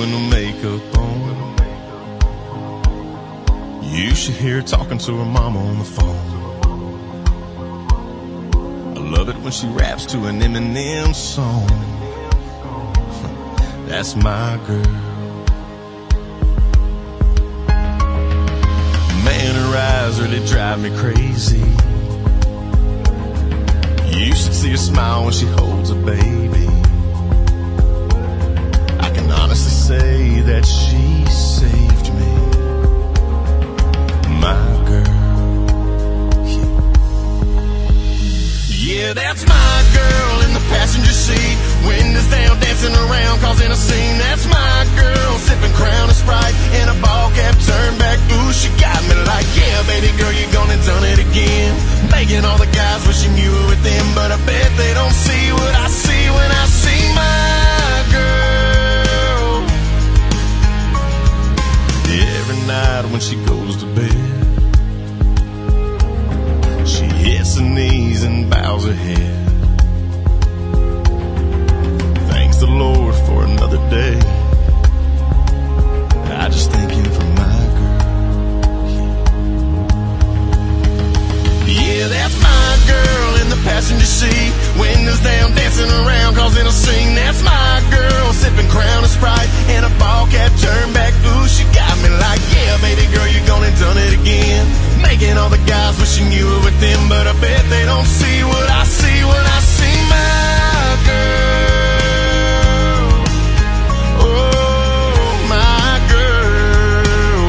with no makeup on. You should hear her talking to her mama on the phone. I love it when she raps to an Eminem song. That's my girl. Man, her eyes really drive me crazy. You should see her smile when she holds a baby. I can honestly say that she saved me. My girl. Yeah, that's my girl in the passenger seat. Windows down, dancing around, causing a scene. That's my girl, sipping Crown and Sprite in a ball cap, turn back. Ooh, she got me like, yeah, baby girl, you gone and done it again. Making all the guys wishing you were with them, but I bet they don't see what I see when I see my girl. Every night when she goes to bed, she hits her knees and bows her head. Thanks the Lord for another day. I just thank him for my girl. Yeah, that's my girl in the passenger seat. Windows down, dancing around, causing a scene. That's my girl, sipping Crown and Sprite in a ball cap, turn back. Ooh, she got me like, yeah, baby girl, you gone and done it again. Making all the guys wishing you were with them, but I bet they don't see what I see when I see my girl. Oh, my girl.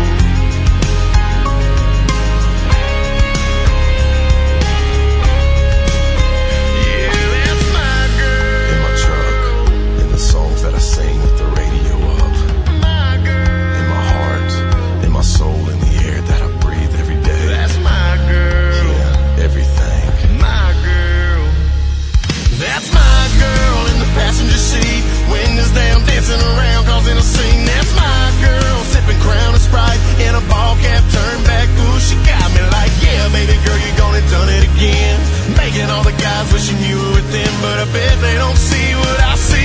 Yeah, that's my girl. In my truck, in the songs that I sing with the radio up. My girl. In my heart, in my soul, in the air that I breathe every day. That's my girl. Yeah, everything. My girl. That's my girl in the passenger seat. Windows down, dancing around, causing a scene. That's my girl, sipping Crown and Sprite in a ball cap, turn back. Ooh, she got me like, yeah, baby girl, you gone and done it again. Making all the guys wishing you were with them, but I bet they don't see what I see